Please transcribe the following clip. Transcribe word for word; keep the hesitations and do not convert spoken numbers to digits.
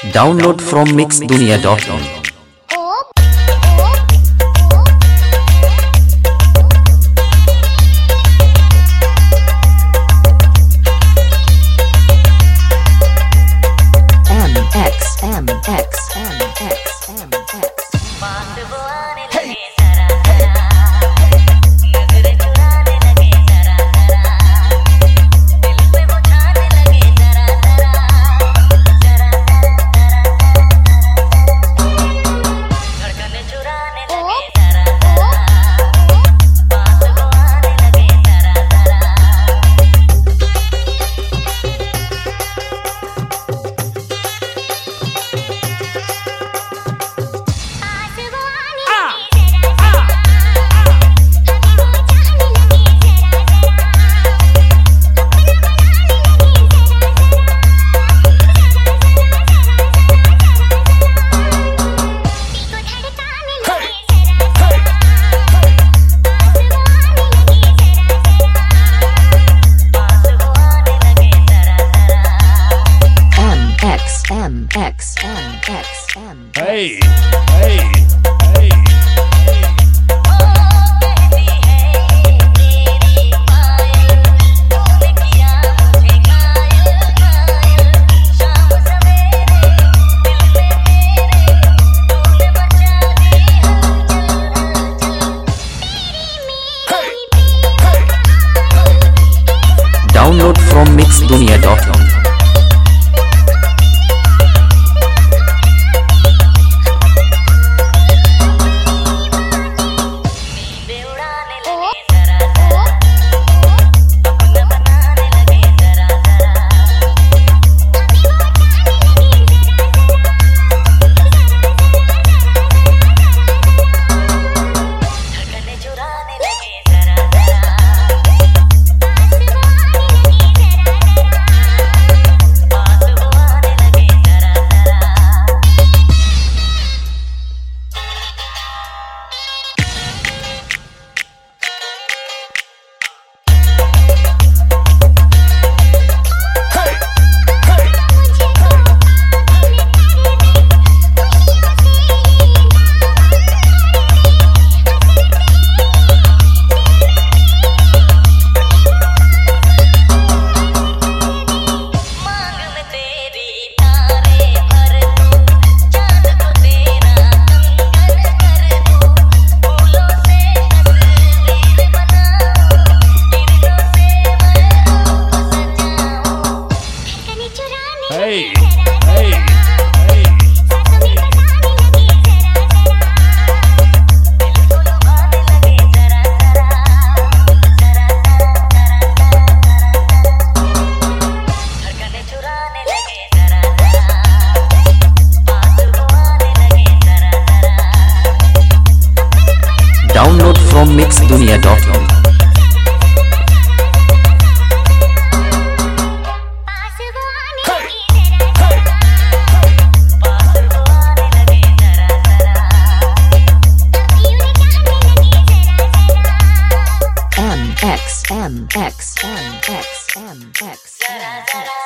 Download from mix dunia dot com. M X M X M X M X M X M X M. Hey, hey, hey, hey. Download from mix dunia dot com. Hey, hey, hey. Download from mix dunia dot com. M X M X M X M X.